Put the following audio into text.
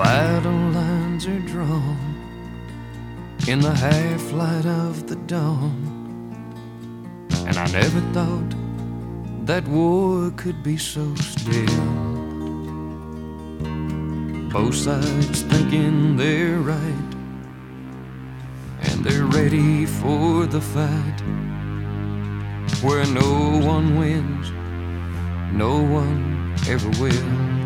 battle lines are drawn in the half-light of the dawn. And I never thought that war could be so still. Both sides thinking they're right, and they're ready for the fight, where no one wins, no one ever will.